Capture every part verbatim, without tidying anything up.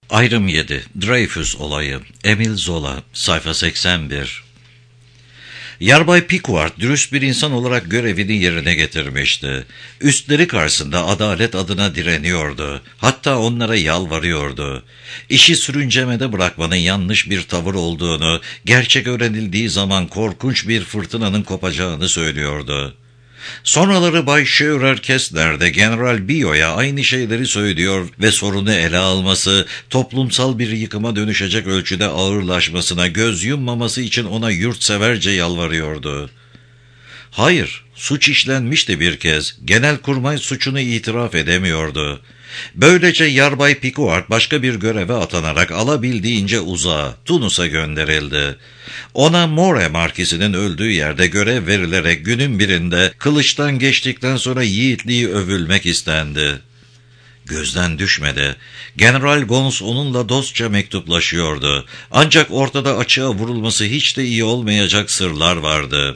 Ayrım yedi. Dreyfus olayı. Emile Zola. Sayfa seksen bir. Yarbay Pickard dürüst bir insan olarak görevini yerine getirmişti. Üstleri karşısında adalet adına direniyordu. Hatta onlara yalvarıyordu. İşi sürüncemede bırakmanın yanlış bir tavır olduğunu, gerçek öğrenildiği zaman korkunç bir fırtınanın kopacağını söylüyordu. Sonraları Bay Scheurer Kestner de General Bio'ya aynı şeyleri söylüyor ve sorunu ele alması, toplumsal bir yıkıma dönüşecek ölçüde ağırlaşmasına göz yummaması için ona yurtseverce yalvarıyordu. Hayır, suç işlenmişti bir kez. Genelkurmay suçunu itiraf edemiyordu. Böylece Yarbay Pickard başka bir göreve atanarak alabildiğince uzağa, Tunus'a gönderildi. Ona More Markisi'nin öldüğü yerde görev verilerek günün birinde kılıçtan geçtikten sonra yiğitliği övülmek istendi. Gözden düşmedi. General Gons onunla dostça mektuplaşıyordu. Ancak ortada açığa vurulması hiç de iyi olmayacak sırlar vardı.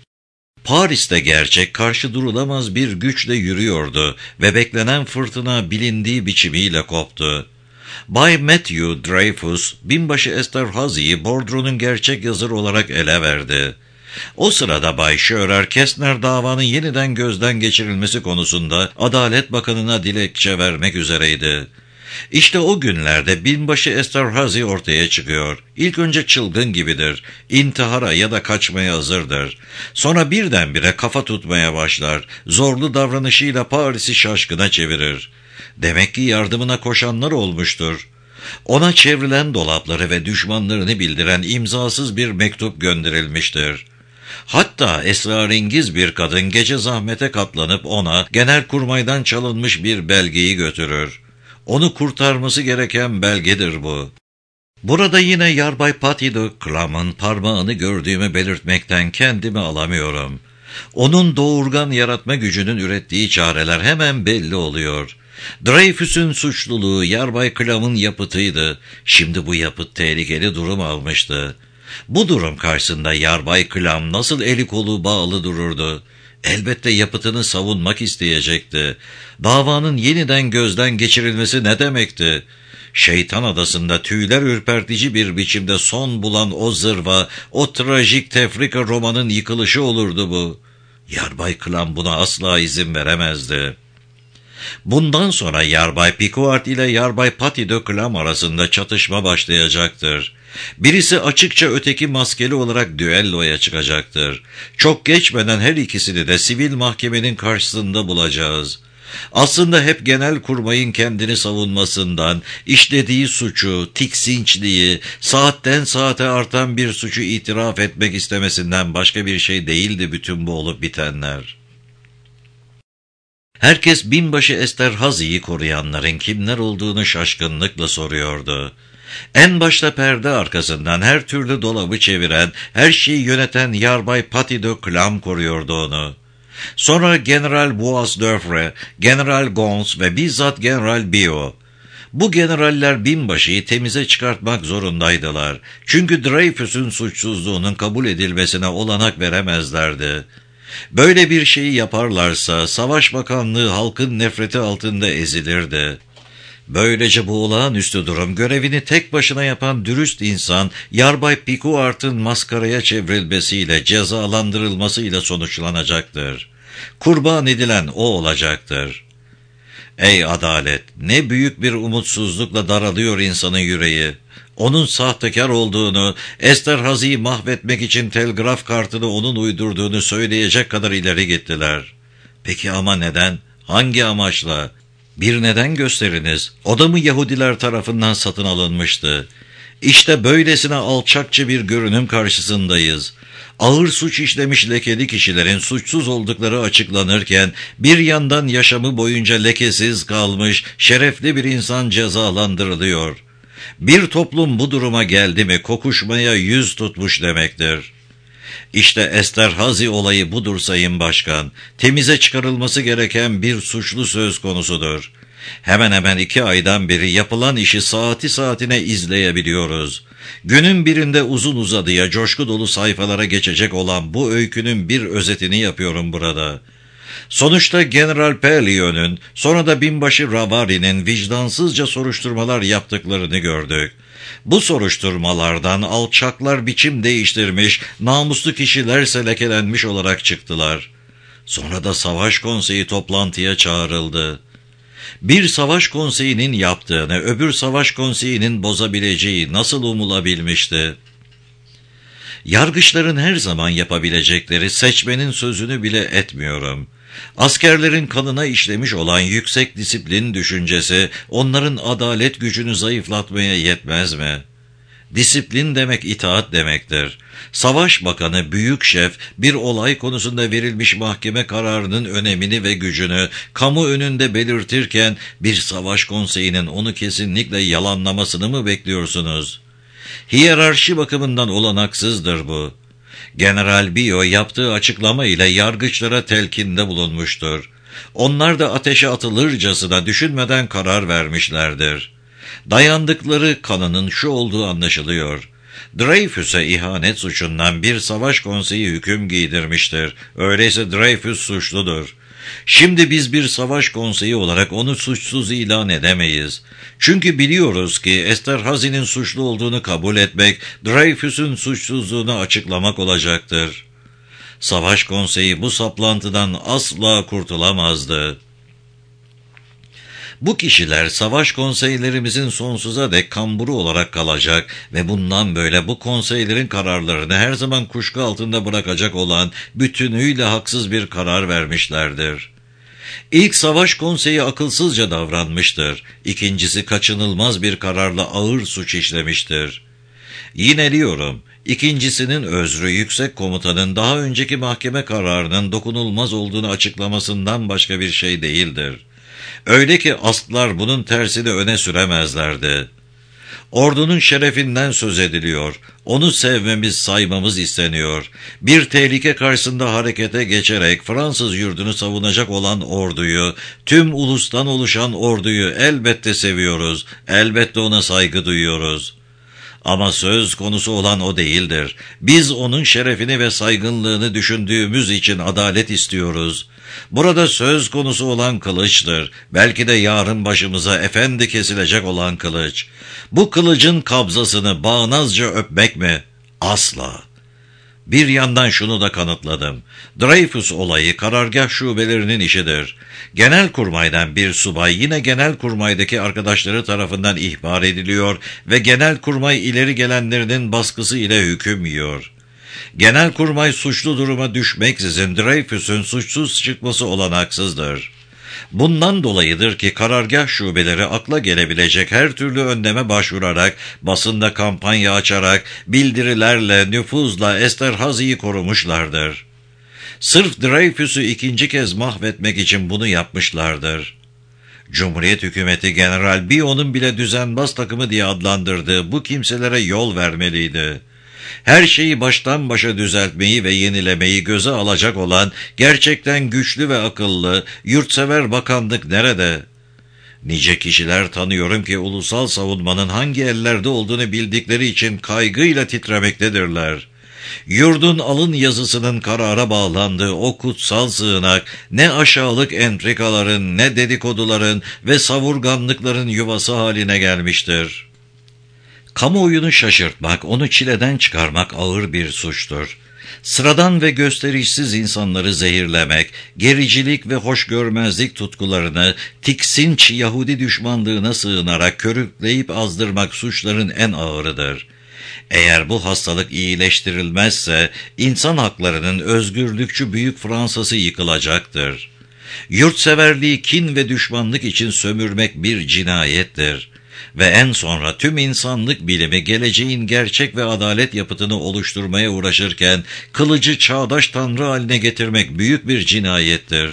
Paris'te gerçek karşı durulamaz bir güçle yürüyordu ve beklenen fırtına bilindiği biçimiyle koptu. Bay Matthew Dreyfus, binbaşı Esterhazy'yi bordronun gerçek yazarı olarak ele verdi. O sırada Bay Scheurer Kestner davanın yeniden gözden geçirilmesi konusunda Adalet Bakanı'na dilekçe vermek üzereydi. İşte o günlerde binbaşı Esterhazy ortaya çıkıyor. İlk önce çılgın gibidir, intihara ya da kaçmaya hazırdır. Sonra birdenbire kafa tutmaya başlar, zorlu davranışıyla Paris'i şaşkına çevirir. Demek ki yardımına koşanlar olmuştur. Ona çevrilen dolapları ve düşmanlarını bildiren imzasız bir mektup gönderilmiştir. Hatta esrarengiz bir kadın gece zahmete katlanıp ona Genelkurmay'dan çalınmış bir belgeyi götürür. Onu kurtarması gereken belgedir bu. Burada yine Yarbay Patty de Clam'ın parmağını gördüğümü belirtmekten kendimi alamıyorum. Onun doğurgan yaratma gücünün ürettiği çareler hemen belli oluyor. Dreyfus'un suçluluğu Yarbay Clam'ın yapıtıydı. Şimdi bu yapıt tehlikeli durum almıştı. Bu durum karşısında Yarbay Clam nasıl eli kolu bağlı dururdu? Elbette yapıtını savunmak isteyecekti. Davanın yeniden gözden geçirilmesi ne demekti? Şeytan Adası'nda tüyler ürpertici bir biçimde son bulan o zırva, o trajik tefrika romanın yıkılışı olurdu bu. Yarbay Clam buna asla izin veremezdi. Bundan sonra Yarbay Pickard ile Yarbay Patty de Clam arasında çatışma başlayacaktır. Birisi açıkça öteki maskeli olarak düelloya çıkacaktır. Çok geçmeden her ikisini de sivil mahkemenin karşısında bulacağız. Aslında hep Genelkurmay'ın kendini savunmasından, işlediği suçu, tiksinçliği, saatten saate artan bir suçu itiraf etmek istemesinden başka bir şey değildi bütün bu olup bitenler. Herkes binbaşı Esterhazy'yi koruyanların kimler olduğunu şaşkınlıkla soruyordu. En başta perde arkasından her türlü dolabı çeviren, her şeyi yöneten Yarbay Patty de Clam koruyordu onu. Sonra General Boisdeffre, General Gons ve bizzat General Bio. Bu generaller binbaşıyı temize çıkartmak zorundaydılar. Çünkü Dreyfus'un suçsuzluğunun kabul edilmesine olanak veremezlerdi. Böyle bir şeyi yaparlarsa Savaş Bakanlığı halkın nefreti altında ezilirdi. Böylece bu olağanüstü durum görevini tek başına yapan dürüst insan Yarbay Pickard'ın maskaraya çevrilmesiyle, cezalandırılmasıyla sonuçlanacaktır. Kurban edilen o olacaktır. Ey adalet! Ne büyük bir umutsuzlukla daralıyor insanın yüreği. Onun sahtekar olduğunu, Esterhazy'yi mahvetmek için telgraf kartını onun uydurduğunu söyleyecek kadar ileri gittiler. Peki ama neden? Hangi amaçla? Bir neden gösteriniz. O da mı Yahudiler tarafından satın alınmıştı? İşte böylesine alçakça bir görünüm karşısındayız. Ağır suç işlemiş lekeli kişilerin suçsuz oldukları açıklanırken bir yandan yaşamı boyunca lekesiz kalmış şerefli bir insan cezalandırılıyor. Bir toplum bu duruma geldi mi kokuşmaya yüz tutmuş demektir. İşte Esterhazy olayı budur Sayın Başkan. Temize çıkarılması gereken bir suçlu söz konusudur. Hemen hemen iki aydan beri yapılan işi saati saatine izleyebiliyoruz. Günün birinde uzun uzadıya coşku dolu sayfalara geçecek olan bu öykünün bir özetini yapıyorum burada. Sonuçta General Pelleo'nun, sonra da binbaşı Ravari'nin vicdansızca soruşturmalar yaptıklarını gördük. Bu soruşturmalardan alçaklar biçim değiştirmiş, namuslu kişilerse lekelenmiş olarak çıktılar. Sonra da Savaş Konseyi toplantıya çağrıldı. Bir savaş konseyinin yaptığını öbür savaş konseyinin bozabileceği nasıl umulabilmişti? Yargıçların her zaman yapabilecekleri seçmenin sözünü bile etmiyorum. Askerlerin kanına işlemiş olan yüksek disiplin düşüncesi onların adalet gücünü zayıflatmaya yetmez mi? Disiplin demek itaat demektir. Savaş bakanı, büyük şef bir olay konusunda verilmiş mahkeme kararının önemini ve gücünü kamu önünde belirtirken bir savaş konseyinin onu kesinlikle yalanlamasını mı bekliyorsunuz? Hiyerarşi bakımından olanaksızdır bu. General Bio yaptığı açıklama ile yargıçlara telkinde bulunmuştur. Onlar da ateşe atılırcasına düşünmeden karar vermişlerdir. Dayandıkları kanının şu olduğu anlaşılıyor. Dreyfus'a ihanet suçundan bir savaş konseyi hüküm giydirmiştir. Öyleyse Dreyfus suçludur. Şimdi biz bir savaş konseyi olarak onu suçsuz ilan edemeyiz. Çünkü biliyoruz ki Esterhazy'nin suçlu olduğunu kabul etmek, Dreyfus'un suçsuzluğunu açıklamak olacaktır. Savaş konseyi bu saplantıdan asla kurtulamazdı. Bu kişiler savaş konseylerimizin sonsuza dek kamburu olarak kalacak ve bundan böyle bu konseylerin kararlarını her zaman kuşku altında bırakacak olan bütünüyle haksız bir karar vermişlerdir. İlk savaş konseyi akılsızca davranmıştır. İkincisi kaçınılmaz bir kararla ağır suç işlemiştir. Yineliyorum, ikincisinin özrü yüksek komutanın daha önceki mahkeme kararının dokunulmaz olduğunu açıklamasından başka bir şey değildir. Öyle ki aslılar bunun tersini öne süremezlerdi. Ordunun şerefinden söz ediliyor. Onu sevmemiz, saymamız isteniyor. Bir tehlike karşısında harekete geçerek Fransız yurdunu savunacak olan orduyu, tüm ulustan oluşan orduyu elbette seviyoruz. Elbette ona saygı duyuyoruz. Ama söz konusu olan o değildir. Biz onun şerefini ve saygınlığını düşündüğümüz için adalet istiyoruz. Burada söz konusu olan kılıçtır. Belki de yarın başımıza efendi kesilecek olan kılıç. Bu kılıcın kabzasını bağnazca öpmek mi? Asla. Bir yandan şunu da kanıtladım. Dreyfus olayı karargah şubelerinin işidir. Genelkurmay'dan bir subay yine Genelkurmay'daki arkadaşları tarafından ihbar ediliyor ve Genelkurmay ileri gelenlerinin baskısı ile hüküm yiyor. Genelkurmay suçlu duruma düşmeksizin Dreyfus'un suçsuz çıkması olanaksızdır. Bundan dolayıdır ki karargah şubeleri akla gelebilecek her türlü önleme başvurarak, basında kampanya açarak, bildirilerle, nüfuzla Esterhazy'yi korumuşlardır. Sırf Dreyfus'u ikinci kez mahvetmek için bunu yapmışlardır. Cumhuriyet hükümeti General Bio'nun bile düzenbaz takımı diye adlandırdığı bu kimselere yol vermeliydi. Her şeyi baştan başa düzeltmeyi ve yenilemeyi göze alacak olan gerçekten güçlü ve akıllı, yurtsever bakanlık nerede? Nice kişiler tanıyorum ki ulusal savunmanın hangi ellerde olduğunu bildikleri için kaygıyla titremektedirler. Yurdun alın yazısının karara bağlandığı o kutsal sığınak, ne aşağılık entrikaların, ne dedikoduların ve savurganlıkların yuvası haline gelmiştir. Kamuoyunu şaşırtmak, onu çileden çıkarmak ağır bir suçtur. Sıradan ve gösterişsiz insanları zehirlemek, gericilik ve hoşgörmezlik tutkularını tiksinç Yahudi düşmanlığına sığınarak körükleyip azdırmak suçların en ağırıdır. Eğer bu hastalık iyileştirilmezse, insan haklarının özgürlükçü büyük Fransa'sı yıkılacaktır. Yurtseverliği kin ve düşmanlık için sömürmek bir cinayettir. Ve en sonra tüm insanlık bilimi geleceğin gerçek ve adalet yapıtını oluşturmaya uğraşırken kılıcı çağdaş tanrı haline getirmek büyük bir cinayettir.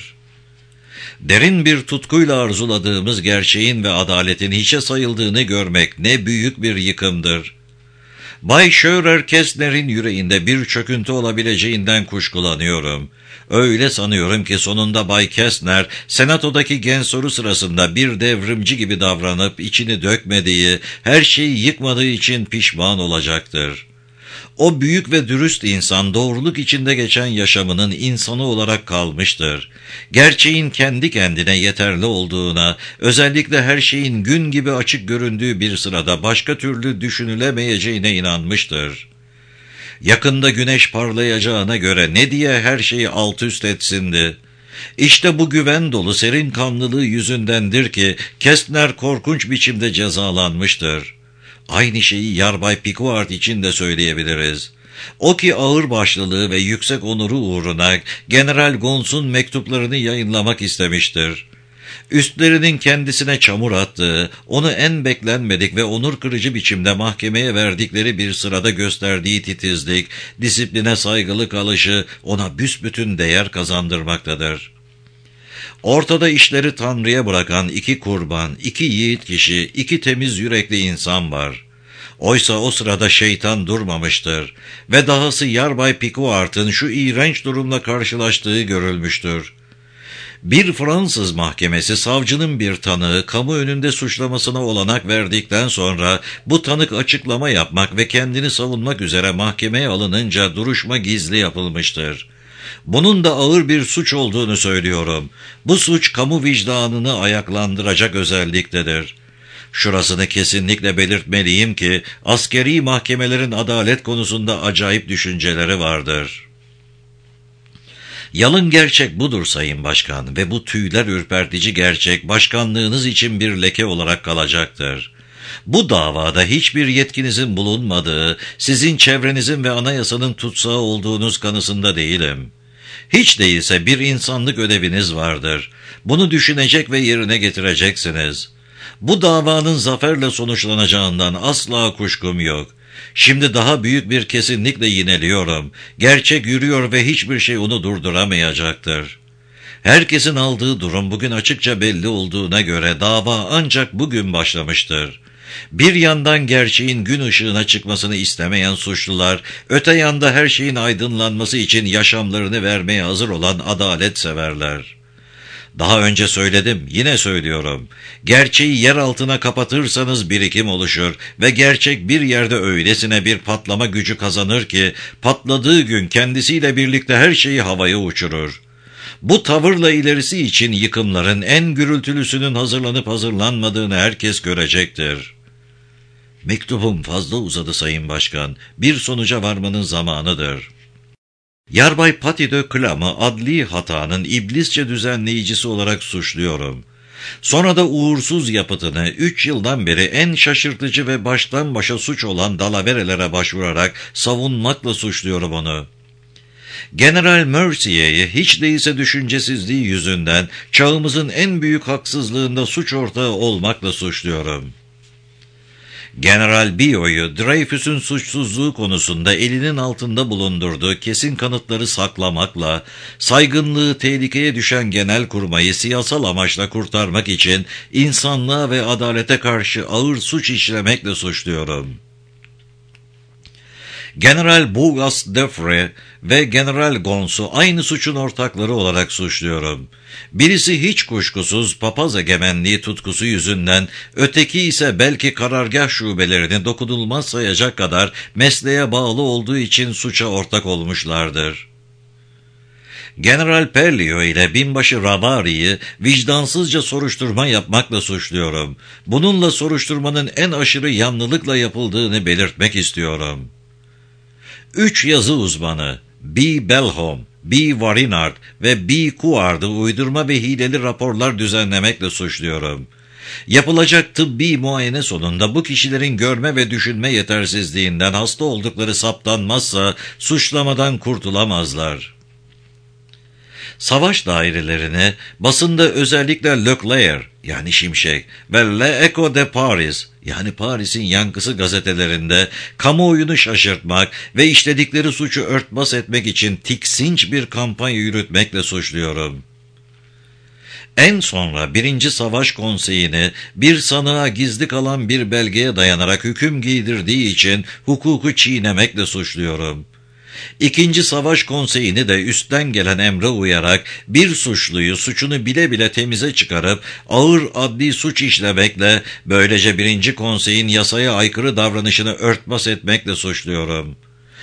Derin bir tutkuyla arzuladığımız gerçeğin ve adaletin hiçe sayıldığını görmek ne büyük bir yıkımdır. Bay Schörer Kestner'in yüreğinde bir çöküntü olabileceğinden kuşkulanıyorum. Öyle sanıyorum ki sonunda Bay Kestner, senatodaki gen soru sırasında bir devrimci gibi davranıp içini dökmediği, her şeyi yıkmadığı için pişman olacaktır. O büyük ve dürüst insan doğruluk içinde geçen yaşamının insanı olarak kalmıştır. Gerçeğin kendi kendine yeterli olduğuna, özellikle her şeyin gün gibi açık göründüğü bir sırada başka türlü düşünülemeyeceğine inanmıştır. Yakında güneş parlayacağına göre ne diye her şeyi alt üst etsindi? İşte bu güven dolu serin kanlılığı yüzündendir ki Kestner korkunç biçimde cezalanmıştır. Aynı şeyi Yarbay Picquart için de söyleyebiliriz. O ki ağırbaşlılığı ve yüksek onuru uğruna General Gonz'un mektuplarını yayınlamak istemiştir. Üstlerinin kendisine çamur attığı, onu en beklenmedik ve onur kırıcı biçimde mahkemeye verdikleri bir sırada gösterdiği titizlik, disipline saygılı kalışı ona büsbütün değer kazandırmaktadır. Ortada işleri Tanrı'ya bırakan iki kurban, iki yiğit kişi, iki temiz yürekli insan var. Oysa o sırada şeytan durmamıştır ve dahası Yarbay Picquart'ın şu iğrenç durumla karşılaştığı görülmüştür. Bir Fransız mahkemesi savcının bir tanığı kamu önünde suçlamasına olanak verdikten sonra bu tanık açıklama yapmak ve kendini savunmak üzere mahkemeye alınınca duruşma gizli yapılmıştır. Bunun da ağır bir suç olduğunu söylüyorum. Bu suç kamu vicdanını ayaklandıracak özelliktedir. Şurasını kesinlikle belirtmeliyim ki askeri mahkemelerin adalet konusunda acayip düşünceleri vardır. Yalın gerçek budur Sayın Başkan ve bu tüyler ürpertici gerçek başkanlığınız için bir leke olarak kalacaktır. Bu davada hiçbir yetkinizin bulunmadığı, sizin çevrenizin ve anayasanın tutsağı olduğunuz kanısında değilim. Hiç değilse bir insanlık ödeviniz vardır. Bunu düşünecek ve yerine getireceksiniz. Bu davanın zaferle sonuçlanacağından asla kuşkum yok. Şimdi daha büyük bir kesinlikle yineliyorum. Gerçek yürüyor ve hiçbir şey onu durduramayacaktır. Herkesin aldığı durum bugün açıkça belli olduğuna göre dava ancak bugün başlamıştır. Bir yandan gerçeğin gün ışığına çıkmasını istemeyen suçlular, öte yanda her şeyin aydınlanması için yaşamlarını vermeye hazır olan adalet severler. Daha önce söyledim, yine söylüyorum. Gerçeği yer altına kapatırsanız birikim oluşur ve gerçek bir yerde öylesine bir patlama gücü kazanır ki, patladığı gün kendisiyle birlikte her şeyi havaya uçurur. Bu tavırla ilerisi için yıkımların en gürültülüsünün hazırlanıp hazırlanmadığını herkes görecektir. Mektubum fazla uzadı Sayın Başkan. Bir sonuca varmanın zamanıdır. Yarbay Paty de Clam'ı adli hatanın iblisçe düzenleyicisi olarak suçluyorum. Sonra da uğursuz yapıtını üç yıldan beri en şaşırtıcı ve baştan başa suç olan dalaverelere başvurarak savunmakla suçluyorum onu. General Mercier'i hiç değilse düşüncesizliği yüzünden çağımızın en büyük haksızlığında suç ortağı olmakla suçluyorum. General Bio'yu Dreyfus'un suçsuzluğu konusunda elinin altında bulundurduğu kesin kanıtları saklamakla, saygınlığı tehlikeye düşen Genelkurmay'ı siyasal amaçla kurtarmak için insanlığa ve adalete karşı ağır suç işlemekle suçluyorum. General Bourgas Defre ve General Gonz'u aynı suçun ortakları olarak suçluyorum. Birisi hiç kuşkusuz papaz egemenliği tutkusu yüzünden, öteki ise belki karargah şubelerini dokunulmaz sayacak kadar mesleğe bağlı olduğu için suça ortak olmuşlardır. General Perlio ile binbaşı Ravari'yi vicdansızca soruşturma yapmakla suçluyorum. Bununla soruşturmanın en aşırı yanlılıkla yapıldığını belirtmek istiyorum. Üç yazı uzmanı B. Bellholm, B. Warinard ve B. Couard'ı uydurma ve hileli raporlar düzenlemekle suçluyorum. Yapılacak tıbbi muayene sonunda bu kişilerin görme ve düşünme yetersizliğinden hasta oldukları saptanmazsa suçlamadan kurtulamazlar. Savaş dairelerini basında özellikle Leclerc yani Şimşek ve Le Echo de Paris yani Paris'in yankısı gazetelerinde kamuoyunu şaşırtmak ve işledikleri suçu örtbas etmek için tiksinç bir kampanya yürütmekle suçluyorum. En sonra birinci Savaş Konseyi'ni bir sanığa gizli kalan bir belgeye dayanarak hüküm giydirdiği için hukuku çiğnemekle suçluyorum. İkinci Savaş Konseyi'ni de üstten gelen emre uyarak bir suçluyu suçunu bile bile temize çıkarıp ağır adli suç işlemekle böylece birinci konseyin yasaya aykırı davranışını örtbas etmekle suçluyorum.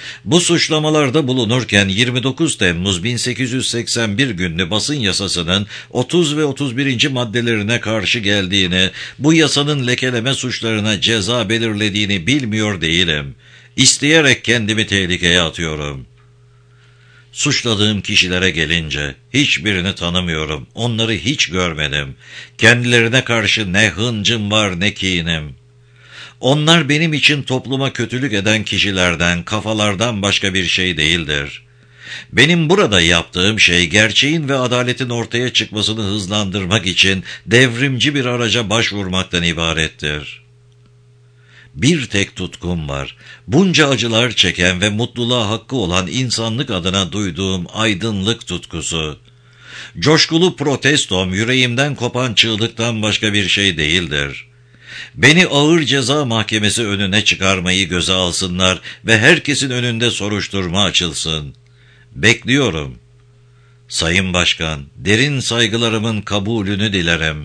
Bu suçlamalarda bulunurken yirmi dokuz Temmuz bin sekiz yüz seksen bir günlü basın yasasının otuz ve otuz birinci maddelerine karşı geldiğini, bu yasanın lekeleme suçlarına ceza belirlediğini bilmiyor değilim. İsteyerek kendimi tehlikeye atıyorum. Suçladığım kişilere gelince hiçbirini tanımıyorum, onları hiç görmedim. Kendilerine karşı ne hıncım var ne kinim. Onlar benim için topluma kötülük eden kişilerden, kafalardan başka bir şey değildir. Benim burada yaptığım şey gerçeğin ve adaletin ortaya çıkmasını hızlandırmak için devrimci bir araca başvurmaktan ibarettir. Bir tek tutkum var. Bunca acılar çeken ve mutluluğa hakkı olan insanlık adına duyduğum aydınlık tutkusu. Coşkulu protestom yüreğimden kopan çığlıktan başka bir şey değildir. Beni ağır ceza mahkemesi önüne çıkarmayı göze alsınlar ve herkesin önünde soruşturma açılsın. Bekliyorum. Sayın Başkan, derin saygılarımın kabulünü dilerim.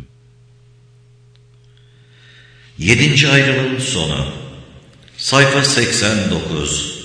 Yedinci ayrımın sonu. Sayfa seksen dokuz.